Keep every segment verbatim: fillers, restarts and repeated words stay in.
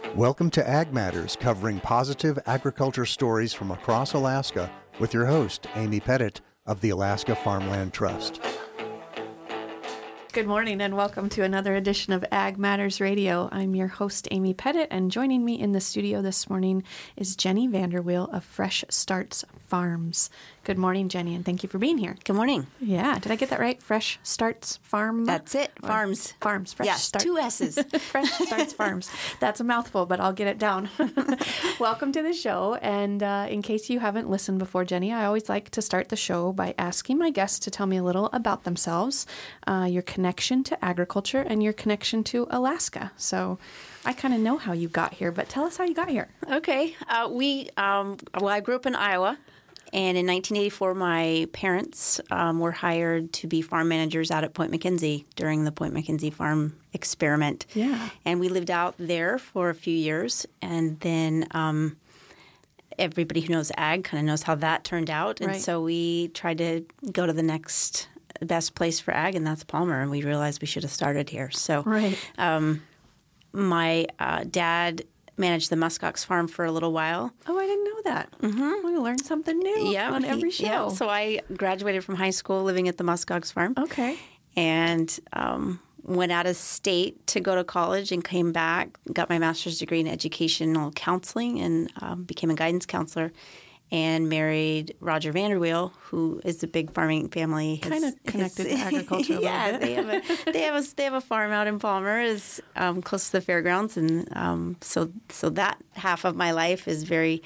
Welcome to Ag Matters, covering positive agriculture stories from across Alaska with your host, Amy Pettit of the Alaska Farmland Trust. Good morning and welcome to another edition of Ag Matters Radio. I'm your host, Amy Pettit, and joining me in the studio this morning is Jenny Vanderweel of Fresh Starts Farms. Good morning, Jenny, and thank you for being here. Good morning. Yeah, did I get that right? Fresh Starts Farm? That's it. Farms. Farms. Fresh yes, Start- two S's. Fresh Starts Farms. That's a mouthful, but I'll get it down. Welcome to the show. And uh, in case you haven't listened before, Jenny, I always like to start the show by asking my guests to tell me a little about themselves, uh, your connection to agriculture, and your connection to Alaska. So I kind of know how you got here, but tell us how you got here. Okay. Uh, we, um, well, I grew up in Iowa. And in nineteen eighty-four, my parents um, were hired to be farm managers out at Point McKenzie during the Point McKenzie farm experiment. Yeah. And we lived out there for a few years. And then um, everybody who knows ag kind of knows how that turned out. And right. so we tried to go to the next best place for ag, and that's Palmer. And we realized we should have started here. So right. um, my uh, dad managed the muskox farm for a little while. Oh, I didn't know that. Mm-hmm. We learn something new yeah, on every show. Yeah. So I graduated from high school living at the muskox farm. Okay. And um, went out of state to go to college and came back, got my master's degree in educational counseling and um, became a guidance counselor and married Roger Vanderweel, who is a big farming family. Kind of connected his, to agriculture a yeah, little bit. they have a they have a they have a farm out in Palmer, is um, close to the fairgrounds, and um, so so that half of my life is very,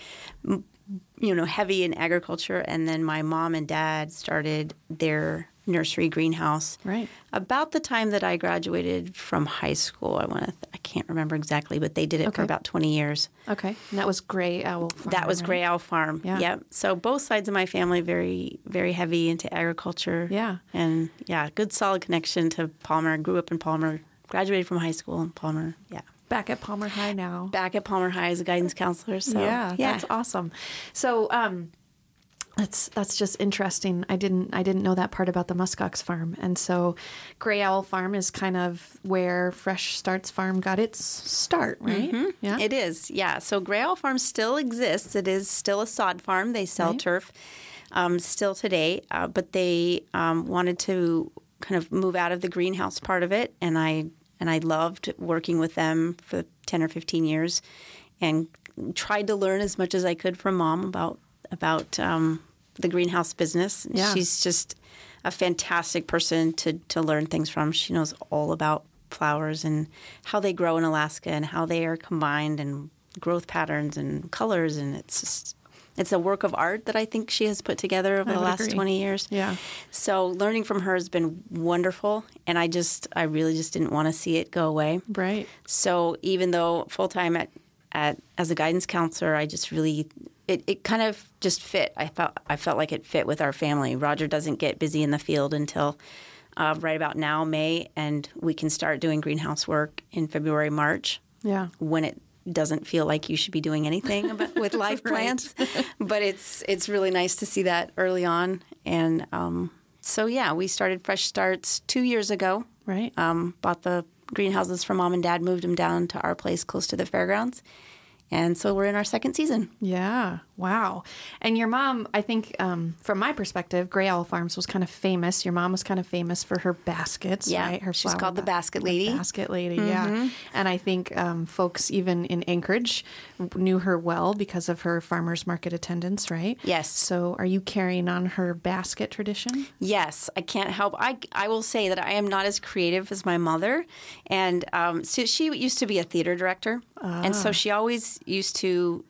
you know, heavy in agriculture. And then my mom and dad started their nursery greenhouse right about the time that I graduated from high school. I want to th- I can't remember exactly, but they did it okay. for about twenty years. Okay. And that was Gray Owl Farm. That was right? Gray Owl Farm. Yeah. Yep. So both sides of my family very very heavy into agriculture. Yeah. And yeah, good solid connection to Palmer. Grew up in Palmer, graduated from high school in Palmer. Yeah. Back at Palmer High now. Back at Palmer High as a guidance counselor. So yeah, yeah. that's awesome. So um That's that's just interesting. I didn't I didn't know that part about the muskox farm, and so Gray Owl Farm is kind of where Fresh Starts Farm got its start, right? Mm-hmm. Yeah, it is. Yeah, so Gray Owl Farm still exists. It is still a sod farm. They sell right. turf um, still today, uh, but they um, wanted to kind of move out of the greenhouse part of it, and I and I loved working with them for ten or fifteen years, and tried to learn as much as I could from Mom about. about um, the greenhouse business. Yeah. She's just a fantastic person to, to learn things from. She knows all about flowers and how they grow in Alaska and how they are combined and growth patterns and colors. And it's just, it's a work of art that I think she has put together over I the last agree. twenty years. Yeah. So learning from her has been wonderful. And I just, I really just didn't want to see it go away. Right. So even though full-time at, at as a guidance counselor, I just really... It, it kind of just fit. I felt I felt like it fit with our family. Roger doesn't get busy in the field until uh, right about now, May, and we can start doing greenhouse work in February, March. Yeah, when it doesn't feel like you should be doing anything about, with live plants. But it's it's really nice to see that early on. And um, so yeah, we started Fresh Starts two years ago. Right. Um, bought the greenhouses from Mom and Dad, moved them down to our place close to the fairgrounds. And so we're in our second season. Yeah. Wow. And your mom, I think, um, from my perspective, Gray Owl Farms was kind of famous. Your mom was kind of famous for her baskets, yeah, right? Her she's flower called the ba- Basket Lady. The Basket Lady, Mm-hmm. yeah. And I think um, folks even in Anchorage knew her well because of her farmers market attendance, right? Yes. So are you carrying on her basket tradition? Yes, I can't help. I, I will say that I am not as creative as my mother. And um, so she used to be a theater director. Ah. And so she always used to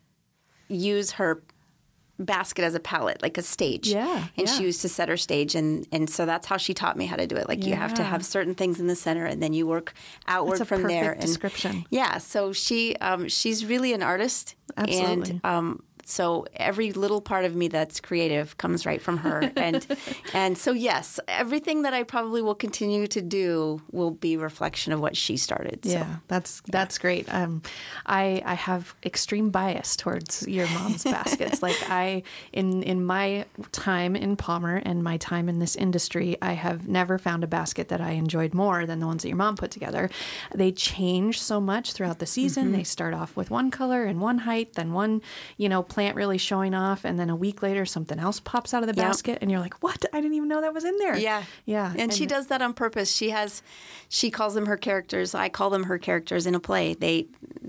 use her basket as a palette, like a stage. Yeah, And yeah. she used to set her stage. And, and so that's how she taught me how to do it. Like you have to Yeah. have certain things in the center and then you work outward That's a from perfect there. And description. yeah, so she um, she's really an artist. Absolutely. And um, So every little part of me that's creative comes right from her. And and so, yes, everything that I probably will continue to do will be a reflection of what she started. So. Yeah, that's that's great. Um, I I have extreme bias towards your mom's baskets. Like I, in in my time in Palmer and my time in this industry, I have never found a basket that I enjoyed more than the ones that your mom put together. They change so much throughout the season. Mm-hmm. They start off with one color and one height, then one, you know, plant really showing off, and then a week later something else pops out of the yep. basket, and you're like, "What? I didn't even know that was in there." Yeah, yeah. And, and she does that on purpose. She has, she calls them her characters. I call them her characters in a play. They,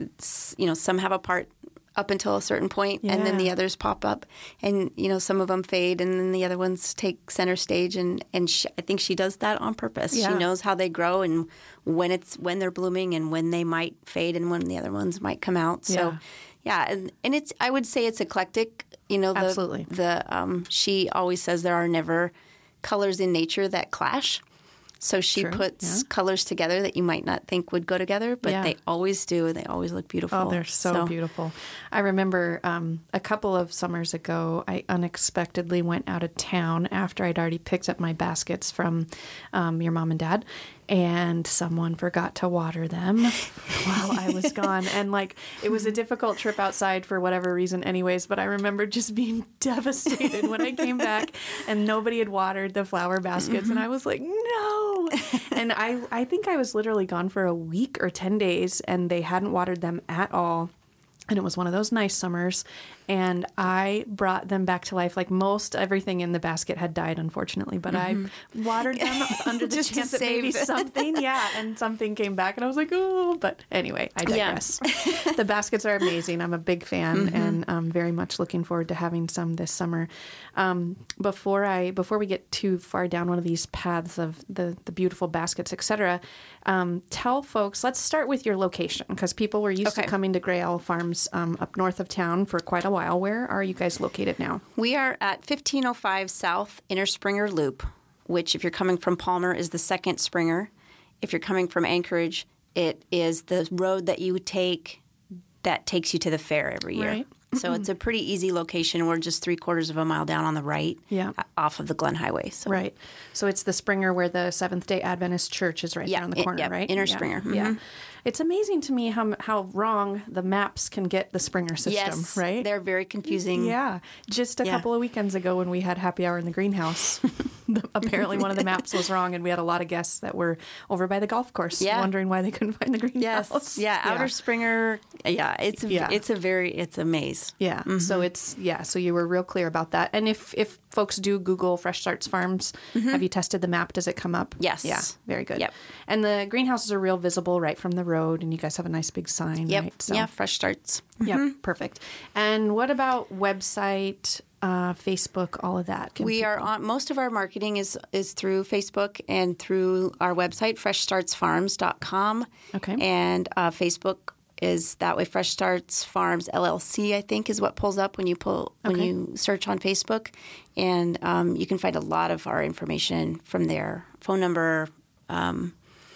you know, some have a part up until a certain point, yeah. and then the others pop up, and you know, some of them fade, and then the other ones take center stage. And and she, I think she does that on purpose. Yeah. She knows how they grow and when it's when they're blooming and when they might fade and when the other ones might come out. So, yeah, yeah and, and it's I would say it's eclectic. You know, the, absolutely. The um, she always says there are never colors in nature that clash. So she True. puts yeah. colors together that you might not think would go together, but yeah. they always do. They always look beautiful. Oh, they're so, so. beautiful. I remember um, a couple of summers ago, I unexpectedly went out of town after I'd already picked up my baskets from um, your mom and dad, and someone forgot to water them while I was gone. And like, it was a difficult trip outside for whatever reason anyways, but I remember just being devastated when I came back and nobody had watered the flower baskets. Mm-hmm. And I was like, no. And I, I think I was literally gone for a week or ten days and they hadn't watered them at all. And it was one of those nice summers, and I brought them back to life. Like most everything in the basket had died, unfortunately, but mm-hmm. I watered them under the Just chance to that maybe save. something, yeah, and something came back, and I was like, oh, but anyway, I digress. Yeah. The baskets are amazing. I'm a big fan, mm-hmm. and I'm very much looking forward to having some this summer. Um, before I before we get too far down one of these paths of the the beautiful baskets, et cetera, um, tell folks. Let's start with your location, because people were used okay. to coming to Gray Owl Farms um, up north of town for quite a while. Where are you guys located now? We are at fifteen oh five South Inner Springer Loop, which if you're coming from Palmer is the second Springer. If you're coming from Anchorage, it is the road that you take that takes you to the fair every year. Right. So it's a pretty easy location. We're just three quarters of a mile down on the right, yeah. off of the Glen Highway. So. Right. So it's the Springer where the Seventh-day Adventist Church is right yeah, there on the corner, it, yeah, right? Inner yeah. Springer. Mm-hmm. Yeah. It's amazing to me how how wrong the maps can get the Springer system, yes, right? They're very confusing. Yeah. Just a yeah. couple of weekends ago when we had happy hour in the greenhouse, apparently one of the maps was wrong, and we had a lot of guests that were over by the golf course yeah. wondering why they couldn't find the greenhouse. Yes. Yeah, Outer yeah. Springer. Yeah, it's a, yeah. it's a very it's a maze. Yeah. Mm-hmm. So it's yeah, so you were real clear about that. And if if folks do Google Fresh Starts Farms, mm-hmm. have you tested the map? Does it come up? Yes. Yeah. Very good. Yep. And the greenhouses are real visible right from the road, and you guys have a nice big sign, yep. right? So, yeah, Fresh Starts. Yep, mm-hmm. perfect. And what about website, uh, Facebook, all of that? Can we people... are on, most of our marketing is is through Facebook and through our website, fresh starts farms dot com. Okay. And uh, Facebook is that way. Fresh Starts Farms L L C, I think, is what pulls up when you pull when okay. you search on Facebook, and um, you can find a lot of our information from there. Phone number. Um,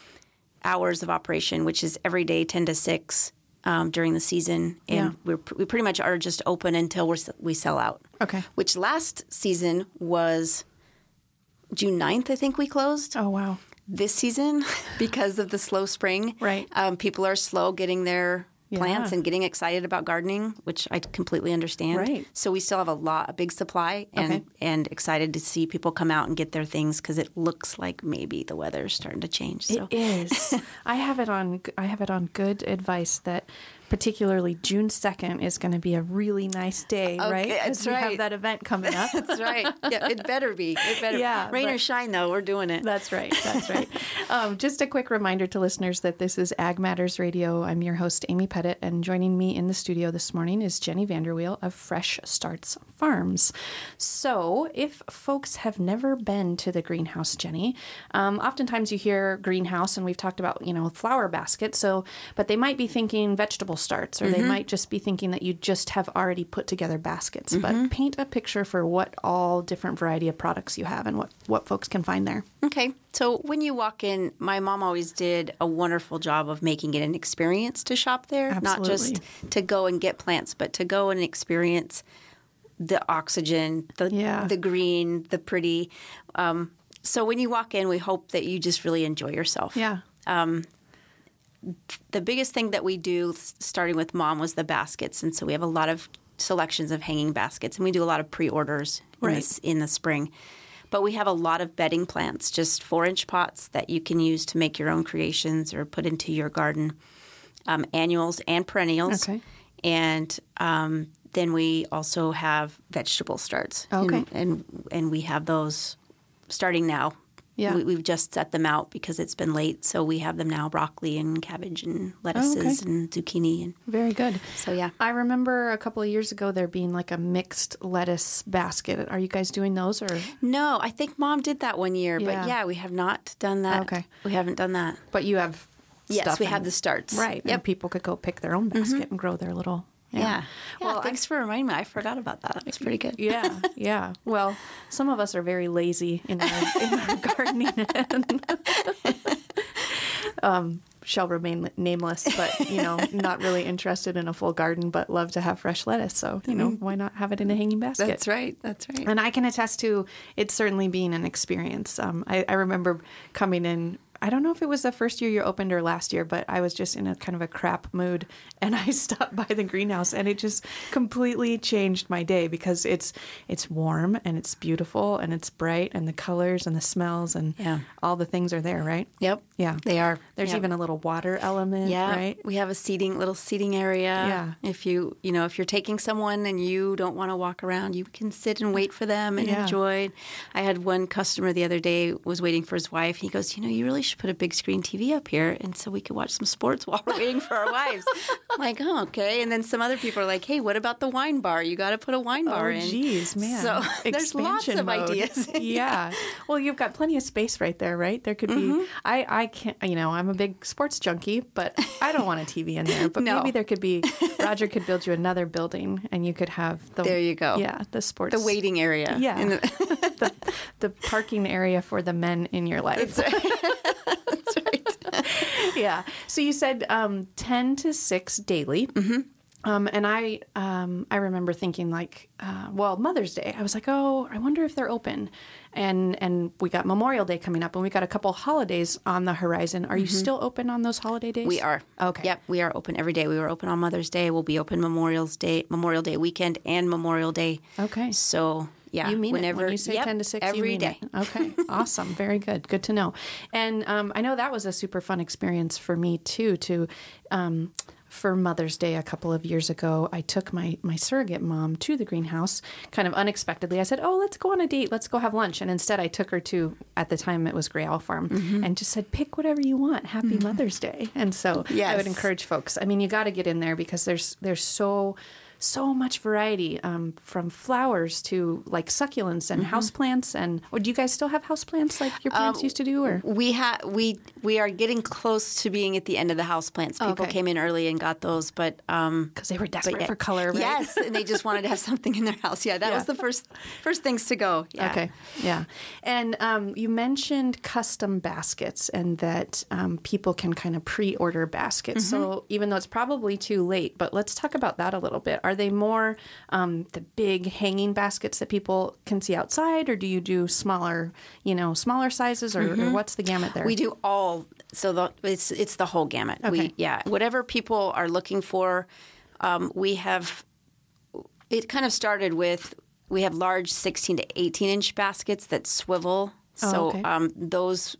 hours of operation, which is every day ten to six um, during the season. And yeah. we're, we pretty much are just open until we're, we sell out. Okay. Which last season was June ninth, I think we closed. Oh, wow. This season, because of the slow spring, right. um, people are slow getting their yeah. plants and getting excited about gardening, which I completely understand. Right. So we still have a lot, a big supply, and okay. and excited to see people come out and get their things because it looks like maybe the weather's starting to change. So. It is. I have it on. I have it on good advice that particularly June second is going to be a really nice day, okay, right? That's we right. have that event coming up. That's right. Yeah, it better be. It better. Yeah, rain but, or shine, though, we're doing it. That's right. That's right. um, just a quick reminder to listeners that this is Ag Matters Radio. I'm your host, Amy Pettit, and joining me in the studio this morning is Jenny Vanderweel of Fresh Starts Farms. So, if folks have never been to the greenhouse, Jenny, um, oftentimes you hear greenhouse, and we've talked about, you know, flower basket. So, but they might be thinking vegetable vegetable starts, or mm-hmm. they might just be thinking that you just have already put together baskets. Mm-hmm. But paint a picture for what all different variety of products you have and what, what folks can find there. Okay. So when you walk in, my mom always did a wonderful job of making it an experience to shop there. Absolutely. Not just to go and get plants, but to go and experience the oxygen, the yeah. the green, the pretty. Um, so when you walk in, we hope that you just really enjoy yourself. Yeah. Um, the biggest thing that we do, starting with Mom, was the baskets. And so we have a lot of selections of hanging baskets, and we do a lot of pre-orders in, right. the, in the spring. But we have a lot of bedding plants, just four-inch pots that you can use to make your own creations or put into your garden, um, annuals and perennials. Okay. And um, then we also have vegetable starts. Okay. And, and, and we have those starting now. Yeah. We, we've just set them out because it's been late, so we have them now, broccoli and cabbage and lettuces oh, okay. and zucchini. And very good. So, yeah. I remember a couple of years ago there being like a mixed lettuce basket. Are you guys doing those? Or No, I think Mom did that one year, yeah. but yeah, we have not done that. Okay. We haven't done that. But you have Yes, stuff we and, have the starts. Right. Yep. And people could go pick their own basket mm-hmm. and grow their little... Yeah. yeah. Well, thanks I, for reminding me. I forgot about that. That was pretty good. Yeah. Yeah. Well, some of us are very lazy in our, in our gardening. um, shall remain nameless, but, you know, not really interested in a full garden, but love to have fresh lettuce. So, you know, why not have it in a hanging basket? That's right. That's right. And I can attest to it certainly being an experience. Um, I, I remember coming in, I don't know if it was the first year you opened or last year, but I was just in a kind of a crap mood, and I stopped by the greenhouse, and it just completely changed my day because it's it's warm and it's beautiful and it's bright and the colors and the smells and yeah. all the things are there, right? Yep. Yeah. They are. There's yep. even a little water element, yeah. right? We have a seating, little seating area. Yeah. If you, you know, if you're taking someone and you don't want to walk around, you can sit and wait for them and yeah. enjoy. I had one customer the other day was waiting for his wife. He goes, you know, you really should put a big screen T V up here, and so we could watch some sports while we're waiting for our wives. I'm like, oh, okay. And then some other people are like, hey, what about the wine bar? You got to put a wine bar oh, in. Oh, geez, man. So there's lots of mode. ideas. yeah. Well, you've got plenty of space right there, right? There could mm-hmm. be, I, I can't, you know, I'm a big sports junkie, but I don't want a T V in there. But no. maybe there could be, Roger could build you another building, and you could have the. There you go. Yeah, the sports. The waiting area. Yeah. In the, the, the parking area for the men in your life. That's right. That's right. Yeah. So you said um, ten to six daily. Mm-hmm. Um, and I um, I remember thinking like, uh, well, Mother's Day. I was like, oh, I wonder if they're open. And and we got Memorial Day coming up, and we got a couple holidays on the horizon. Are mm-hmm. you still open on those holiday days? We are. Okay. Yep, we are open every day. We were open on Mother's Day. We'll be open Memorial's Day, Memorial Day weekend, and Memorial Day. Okay. So yeah, you mean whenever it when you say yep, ten to six every you mean day. It. Okay, awesome, very good, good to know. And um, I know that was a super fun experience for me too. To um, for Mother's Day a couple of years ago, I took my my surrogate mom to the greenhouse, kind of unexpectedly. I said, "Oh, let's go on a date. Let's go have lunch." And instead, I took her to, at the time, it was Gray Owl Farm, mm-hmm. and just said, "Pick whatever you want. Happy mm-hmm. Mother's Day." And so yes. I would encourage folks. I mean, you got to get in there because there's there's so. So much variety, um, from flowers to like succulents and mm-hmm. houseplants. And or do you guys still have houseplants like your parents um, used to do? Or we have we we are getting close to being at the end of the houseplants. People okay. came in early and got those, but because um, they were desperate yeah, for color, right? Yes, and they just wanted to have something in their house. Yeah, that yeah. was the first first things to go. Yeah. Okay, yeah. And um, you mentioned custom baskets and that um, people can kind of pre-order baskets. Mm-hmm. So even though it's probably too late, but let's talk about that a little bit. Are they more um, the big hanging baskets that people can see outside, or do you do smaller, you know, smaller sizes, or, mm-hmm. or what's the gamut there? We do all. So the, it's it's the whole gamut. Okay. We, yeah, whatever people are looking for, um, we have. It kind of started with we have large sixteen to eighteen inch baskets that swivel. Oh, so okay. um, those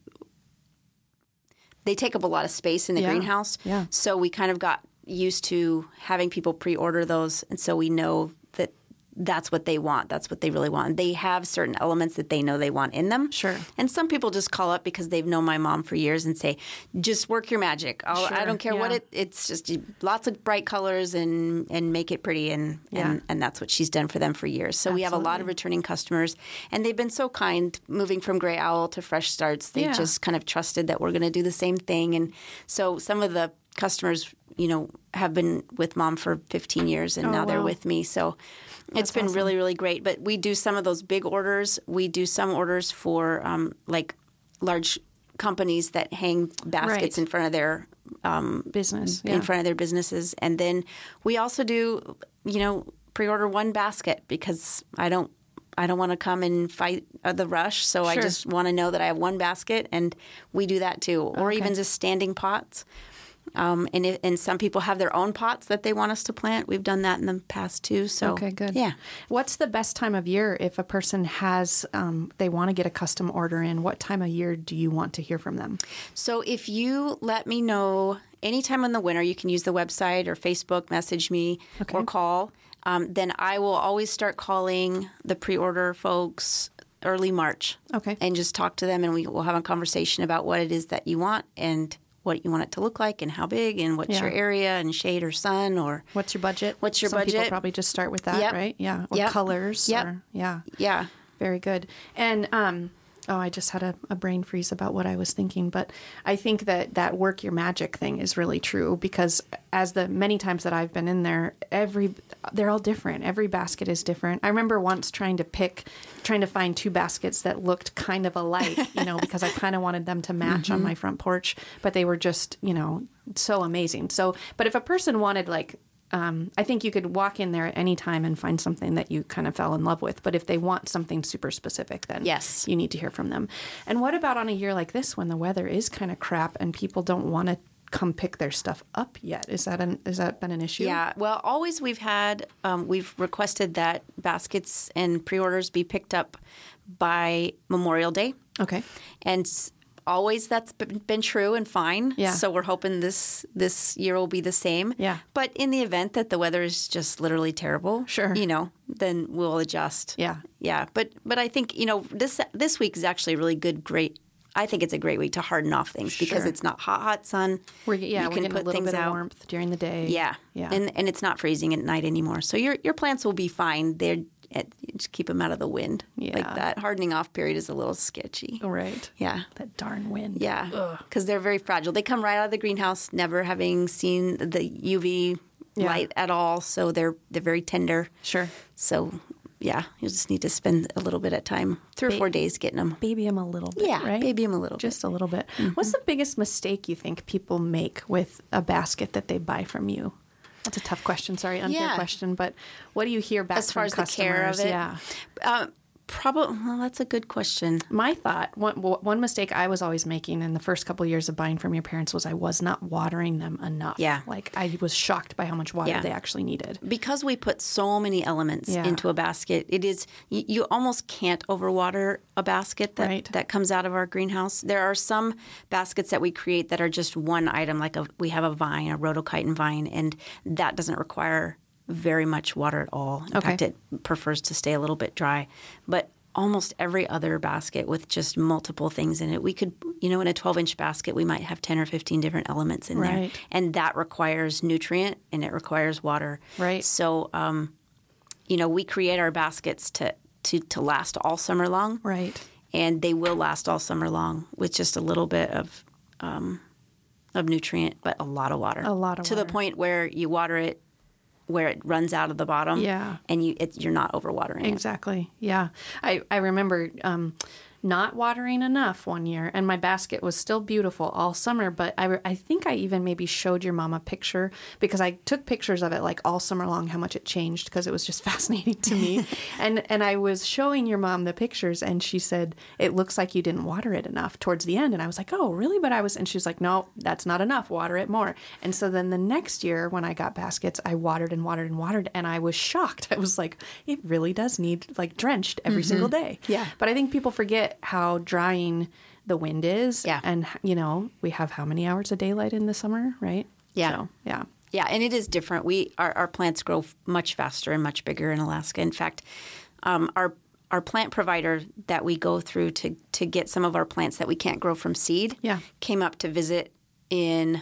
they take up a lot of space in the yeah. greenhouse. Yeah. So we kind of got used to having people pre-order those, and so we know that that's what they want. That's what they really want. They have certain elements that they know they want in them. Sure. And some people just call up because they've known my mom for years and say, just work your magic. I'll, sure. I don't care yeah. what it, it's just lots of bright colors and, and make it pretty. And, yeah. and, and that's what she's done for them for years. So Absolutely. we have a lot of returning customers, and they've been so kind moving from Gray Owl to Fresh Starts. They yeah. just kind of trusted that we're going to do the same thing. And so some of the customers you know, have been with Mom for fifteen years, and Oh, now they're wow. with me. So That's it's been awesome. really, really great. But we do some of those big orders. We do some orders for um, like large companies that hang baskets Right. in front of their Business. Yeah. in front of their businesses. And then we also do, you know, pre-order one basket because I don't I don't want to come and fight uh, the rush. So I Sure. just want to know that I have one basket, and we do that too. Or Okay. even just standing pots. Um, and if, and some people have their own pots that they want us to plant. We've done that in the past too. So Okay, good. Yeah. What's the best time of year if a person has, um, they want to get a custom order in? What time of year do you want to hear from them? So if you let me know anytime in the winter, you can use the website or Facebook, message me Okay. or call. Um, then I will always start calling the pre-order folks early March. Okay. And just talk to them, and we will have a conversation about what it is that you want and what you want it to look like and how big and what's Yeah. your area and shade or sun or What's your budget? What's your Some people budget? probably just start with that, Yep. right? Yeah. Or Yep. colors. Yep. Or, yeah. yeah. Very good. And um, oh, I just had a, a brain freeze about what I was thinking. But I think that that work your magic thing is really true, because as the many times that I've been in there, every they're all different. Every basket is different. I remember once trying to pick, trying to find two baskets that looked kind of alike, you know, because I kind of wanted them to match on my front porch, but they were just, you know, so amazing. So, but if a person wanted like, Um, I think you could walk in there at any time and find something that you kind of fell in love with. But if they want something super specific, then Yes. you need to hear from them. And what about on a year like this when the weather is kind of crap and people don't want to come pick their stuff up yet? Is that an, is that been an issue? Yeah, well, always we've had, um, we've requested that baskets and pre-orders be picked up by Memorial Day. Okay. And s- always that's been been true and fine. Yeah. So we're hoping this this year will be the same. Yeah. But in the event that the weather is just literally terrible, Sure. you know, then we'll adjust. Yeah. Yeah. But but I think, you know, this this week is actually a really good, great. I think it's a great week to harden off things because Sure. it's not hot, hot sun. We're, yeah, You we're can getting put a little things bit out. of warmth during the day. Yeah. Yeah. And and it's not freezing at night anymore. So your your plants will be fine. They're at, just keep them out of the wind. Yeah. Like that hardening off period is a little sketchy. Right. Yeah. That darn wind. Yeah, because they're very fragile. They come right out of the greenhouse, never having seen the U V Yeah. light at all. So they're they're very tender. Sure. So yeah, you just need to spend a little bit of time, three or Ba- four days, getting them. Baby them a little bit, Yeah, right? baby them a little Just bit. a little bit. Mm-hmm. What's the biggest mistake you think people make with a basket that they buy from you? That's a tough question. Sorry, unfair Yeah. question. But what do you hear back As far from as the care of customers? it? Yeah. Uh, probably. Well, that's a good question. My thought, one, one mistake I was always making in the first couple of years of buying from your parents was I was not watering them enough. Yeah. Like I was shocked by how much water Yeah. they actually needed. Because we put so many elements Yeah. into a basket, it is you, you almost can't overwater a basket that, Right. that comes out of our greenhouse. There are some baskets that we create that are just one item, like a, we have a vine, a rhodochyton vine, and that doesn't require very much water at all. In Okay. fact, it prefers to stay a little bit dry. But almost every other basket with just multiple things in it, we could, you know, in a twelve-inch basket, we might have ten or fifteen different elements in there. Right. And that requires nutrient and it requires water. Right. So, um, you know, we create our baskets to, to, to last all summer long. Right. And they will last all summer long with just a little bit of um, of nutrient, but a lot of water. A lot of to the water. point where you water it where it runs out of the bottom. Yeah. And you it, you're not overwatering it. Exactly. Yeah. I, I remember um, not watering enough one year, and my basket was still beautiful all summer. But I, re- I think I even maybe showed your mom a picture because I took pictures of it like all summer long, how much it changed because it was just fascinating to me. and and I was showing your mom the pictures, and she said, it looks like you didn't water it enough towards the end. And I was like, oh, really? But I was, and she's like, no, that's not enough. Water it more. And so then the next year when I got baskets, I watered and watered and watered, and I was shocked. I was like, it really does need like drenched every single day. Yeah. But I think people forget how drying the wind is. Yeah. And, you know, we have how many hours of daylight in the summer, right? Yeah. So, yeah. Yeah, and it is different. We our, our plants grow f- much faster and much bigger in Alaska. In fact, um, our our plant provider that we go through to to get some of our plants that we can't grow from seed Yeah. came up to visit in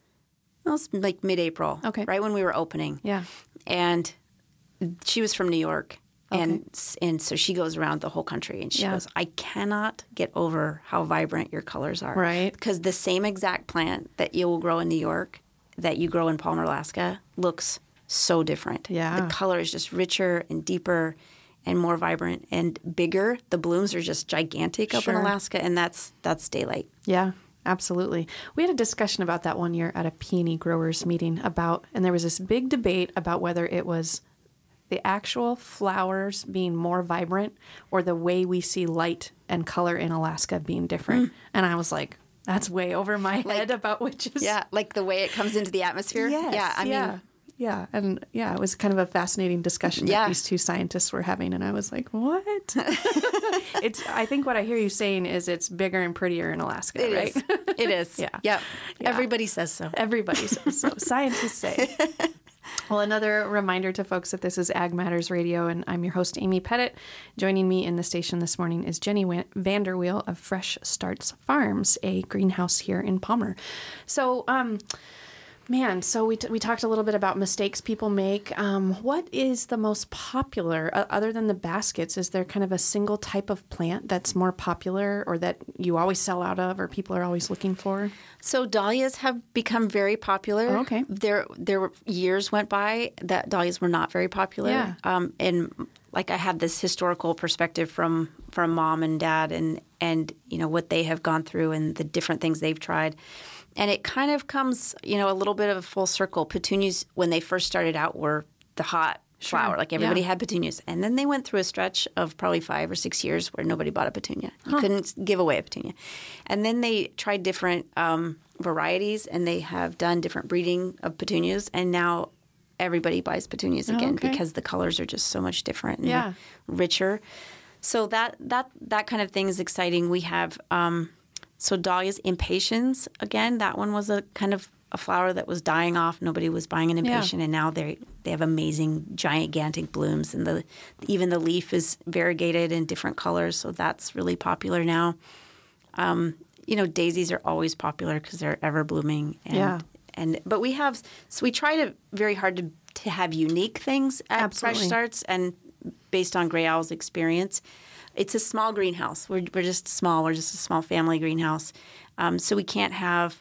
well, it's like mid-April, Okay. right when we were opening. Yeah. And she was from New York. Okay. And s- and so she goes around the whole country, and she Yeah. goes, I cannot get over how vibrant your colors are. Right. Because the same exact plant that you will grow in New York that you grow in Palmer, Alaska looks so different. Yeah. The color is just richer and deeper and more vibrant and bigger. The blooms are just gigantic up Sure. in Alaska, and that's that's daylight. Yeah, absolutely. We had a discussion about that one year at a peony growers meeting about, and there was this big debate about whether it was the actual flowers being more vibrant or the way we see light and color in Alaska being different. Mm. And I was like, that's way over my head like, about which is. Yeah, like the way it comes into the atmosphere. Yes, yeah, I yeah. mean. Yeah, and yeah, it was kind of a fascinating discussion yeah. that these two scientists were having, and I was like, "What?" It's. I think what I hear you saying is it's bigger and prettier in Alaska, It right? is. It is. yeah. Yep. yeah. Everybody says so. Everybody says so. Scientists say. Well, another reminder to folks that this is Ag Matters Radio, and I'm your host, Amy Pettit. Joining me in the station this morning is Jenny Vanderweel of Fresh Starts Farms, a greenhouse here in Palmer. So, um, man, so we, t- we talked a little bit about mistakes people make. Um, what is the most popular, uh, other than the baskets? Is there kind of a single type of plant that's more popular or that you always sell out of or people are always looking for? So dahlias have become very popular. Oh, okay. There, there were years went by that dahlias were not very popular. Yeah. Um, and like I had this historical perspective from from mom and dad, and and you know what they have gone through and the different things they've tried. And it kind of comes, you know, a little bit of a full circle. Petunias, when they first started out, were the hot Sure. flower. Like everybody Yeah. had petunias. And then they went through a stretch of probably five or six years where nobody bought a petunia. You Huh. couldn't give away a petunia. And then they tried different um, varieties, and they have done different breeding of petunias. And now everybody buys petunias Oh, again okay. because the colors are just so much different and Yeah. richer. So that, that, that kind of thing is exciting. We have... Um, So dahlias, impatiens, again, that one was a kind of a flower that was dying off. Nobody was buying an impatient, Yeah. and now they they have amazing, gigantic blooms, and the even the leaf is variegated in different colors. So that's really popular now. Um, you know, daisies are always popular because they're ever blooming. And, Yeah. And but we have so we try to very hard to to have unique things at Absolutely. Fresh Starts, and based on Gray Owl's experience. It's a small greenhouse. We're we're just small. We're just a small family greenhouse. Um, so we can't have,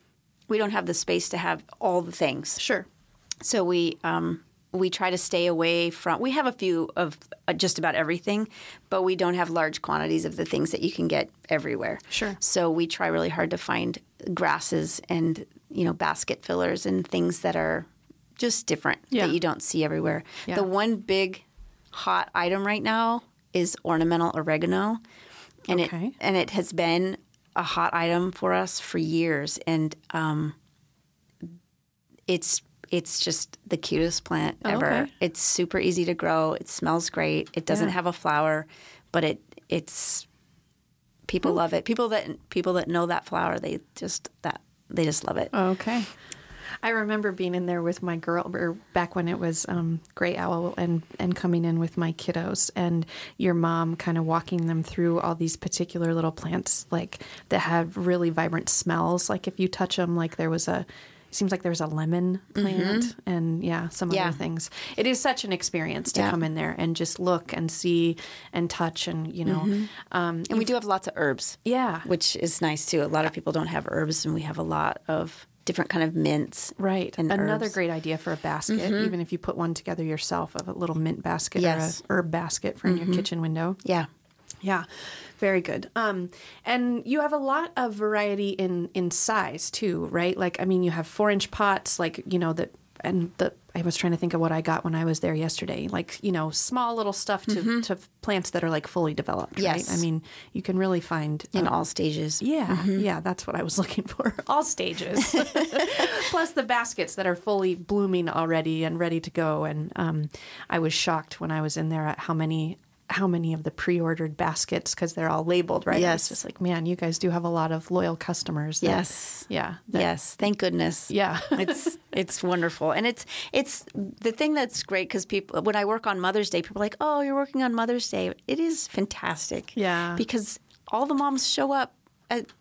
we don't have the space to have all the things. Sure. So we um, we try to stay away from, we have a few of uh, just about everything, but we don't have large quantities of the things that you can get everywhere. Sure. So we try really hard to find grasses and, you know, basket fillers and things that are just different Yeah. that you don't see everywhere. Yeah. The one big hot item right now is ornamental oregano, and Okay. it and it has been a hot item for us for years, and um, it's it's just the cutest plant Oh, ever. okay. It's super easy to grow. It smells great. It doesn't Yeah. have a flower, but it it's people love it. People that people that know that flower, they just that they just love it. Okay. I remember being in there with my girl, or back when it was um, Gray Owl, and, and coming in with my kiddos, and your mom kind of walking them through all these particular little plants, like that have really vibrant smells. Like if you touch them, like there was a, it seems like there was a lemon plant, mm-hmm. and yeah, some Yeah. other things. It is such an experience to Yeah. come in there and just look and see and touch, and you know, Mm-hmm. um, And we do have lots of herbs. yeah, Which is nice too. A lot of people don't have herbs, and we have a lot of different kind of mints. right. and Another herbs. great idea for a basket, even if you put one together yourself, of a little mint basket Yes. or a herb basket for in your kitchen window. Yeah. Yeah, very good. Um, and you have a lot of variety in in size too, right? Like, I mean, you have four inch pots, like you know that, and the I was trying to think of what I got when I was there yesterday, like you know, small little stuff to to plants that are like fully developed. Yes. Right? I mean, you can really find In uh, all stages. yeah, yeah, that's what I was looking for. All stages. Plus the baskets that are fully blooming already and ready to go. And um, I was shocked when I was in there at how many how many of the pre-ordered baskets, because they're all labeled, right? Yes. It's just like, man, you guys do have a lot of loyal customers. that- Yes. Yeah. that- Yes. Thank goodness. Yeah. it's it's wonderful, and it's it's the thing that's great because people, when I work on Mother's Day, people are like, "Oh, you're working on Mother's Day." It is fantastic. Yeah. Because all the moms show up at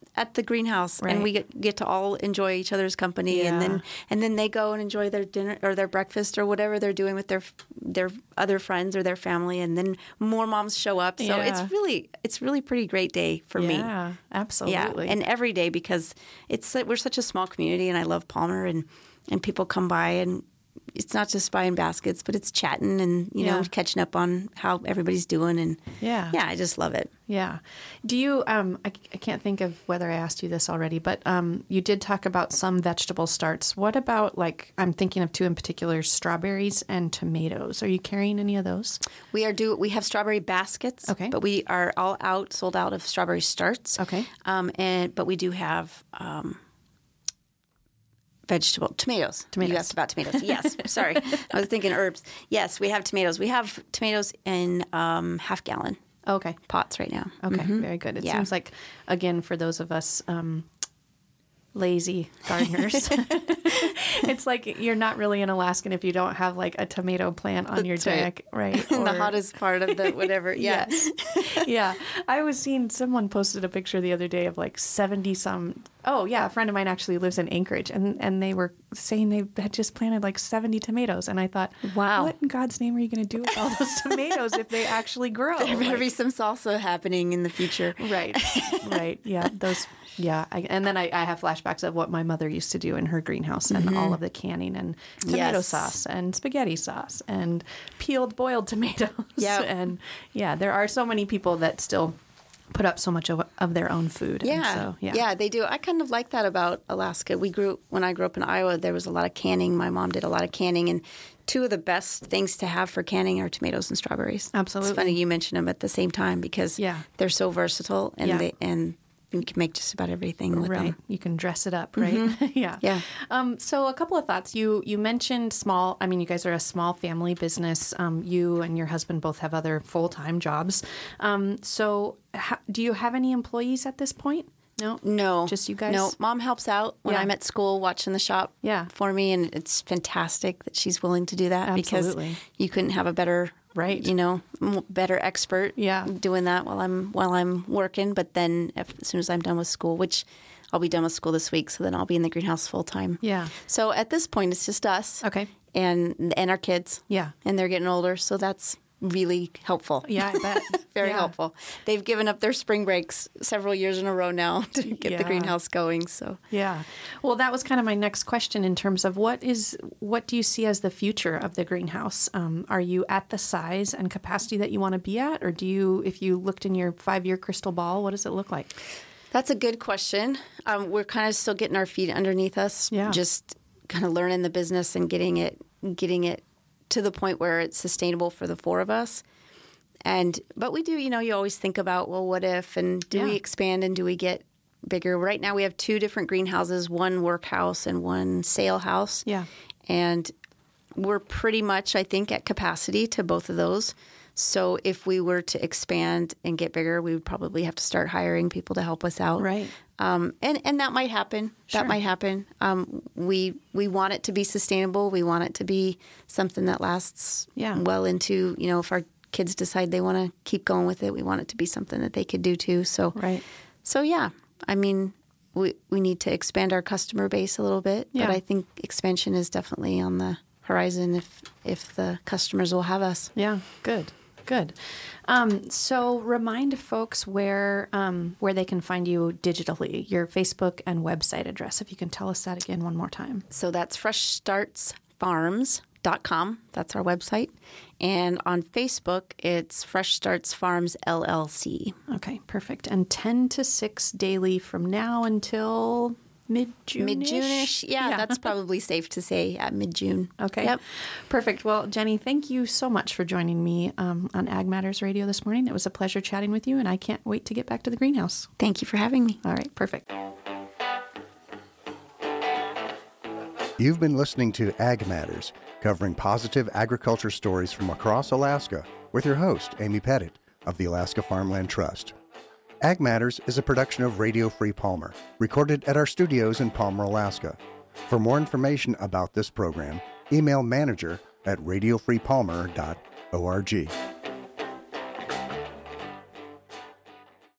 at the greenhouse, Right. and we get, get to all enjoy each other's company, Yeah. and then and then they go and enjoy their dinner or their breakfast or whatever they're doing with their their other friends or their family, and then more moms show up. So Yeah. it's really it's really pretty great day for me. Yeah, absolutely. Yeah, and every day, because it's we're such a small community, and I love Palmer, and and people come by, and it's not just buying baskets, but it's chatting and you know Yeah. catching up on how everybody's doing, and Yeah. yeah, I just love it. Yeah. Do you, um, I, I can't think of whether I asked you this already, but um, you did talk about some vegetable starts. What about, like, I'm thinking of two in particular, strawberries and tomatoes. Are you carrying any of those? We are do we have strawberry baskets, Okay. but we are all out sold out of strawberry starts. Okay. um, and but we do have. Um, Vegetable tomatoes. Tomatoes. You asked about tomatoes. Yes, sorry, I was thinking herbs. Yes, we have tomatoes. We have tomatoes in um, half gallon Okay. pots right now. Okay. Very good. It Yeah. seems like, again, for those of us um, lazy gardeners, it's like you're not really an Alaskan if you don't have like a tomato plant on your That's right. deck, right? In the Or- hottest part of the whatever. Yeah. Yes. Yeah. I was seeing someone posted a picture the other day of like seventy some. Oh, yeah. A friend of mine actually lives in Anchorage, and, and they were saying they had just planted like seventy tomatoes. And I thought, Wow. what in God's name are you going to do with all those tomatoes if they actually grow? There better Like- be some salsa happening in the future. Right. Right. Yeah. Those. Yeah. I, and then I, I have flashbacks of what my mother used to do in her greenhouse and all of the canning and tomato Yes. sauce and spaghetti sauce and peeled boiled tomatoes. Yep. And yeah, there are so many people that still put up so much of, of their own food. And Yeah. so, yeah. yeah, they do. I kind of like that about Alaska. We grew when I grew up in Iowa. There was a lot of canning. My mom did a lot of canning, and two of the best things to have for canning are tomatoes and strawberries. Absolutely. It's funny you mention them at the same time because Yeah. they're so versatile, and Yeah. they and you can make just about everything with Right. them. You can dress it up, right? yeah. Yeah. Um, so a couple of thoughts. You you mentioned small, I mean, you guys are a small family business. Um, you and your husband both have other full-time jobs. Um, so ha- do you have any employees at this point? No? No, Just you guys? No, mom helps out when Yeah. I'm at school watching the shop. Yeah. for me, and it's fantastic that she's willing to do that Absolutely. because you couldn't have a better, Right. You know, m- better expert. Yeah. doing that while I'm while I'm working. But then, if, as soon as I'm done with school, which I'll be done with school this week, so then I'll be in the greenhouse full time. Yeah. So at this point, it's just us. Okay. And and our kids. Yeah. And they're getting older, so that's really helpful. Yeah, I bet. Very Yeah. helpful. They've given up their spring breaks several years in a row now to get Yeah. the greenhouse going. So Yeah. Well, that was kind of my next question in terms of what is what do you see as the future of the greenhouse? Um, are you at the size and capacity that you want to be at, or do you, if you looked in your five-year crystal ball, what does it look like? that's a good question. Um, we're kind of still getting our feet underneath us. Yeah. Just kind of learning the business and getting it getting it to the point where it's sustainable for the four of us. And but we do, you know, you always think about, well, what if, and do we Yeah. expand and do we get bigger? Right now we have two different greenhouses, one workhouse and one sale house. Yeah. And we're pretty much, I think, at capacity to both of those. So if we were to expand and get bigger, we would probably have to start hiring people to help us out. Right. Um, and, and that might happen. Sure. That might happen. Um, we we want it to be sustainable. We want it to be something that lasts Yeah. well into, you know, if our kids decide they want to keep going with it, we want it to be something that they could do too. So, Right. so yeah, I mean, we, we need to expand our customer base a little bit, Yeah. but I think expansion is definitely on the horizon if, if the customers will have us. Yeah. Good. Good. Um, so remind folks where um, where they can find you digitally, your Facebook and website address, if you can tell us that again one more time. So that's fresh starts farms dot com. That's our website. And on Facebook, it's Fresh Starts Farms L L C. Okay, perfect. And ten to six daily from now until mid-June? Mid-June-ish. Yeah, that's probably safe to say at mid-June. Okay. Yep. Perfect. Well, Jenny, thank you so much for joining me um, on Ag Matters Radio this morning. It was a pleasure chatting with you, and I can't wait to get back to the greenhouse. Thank you for having me. All right, perfect. You've been listening to Ag Matters, covering positive agriculture stories from across Alaska with your host, Amy Pettit of the Alaska Farmland Trust. Ag Matters is a production of Radio Free Palmer, recorded at our studios in Palmer, Alaska. For more information about this program, email manager at radio free palmer dot org.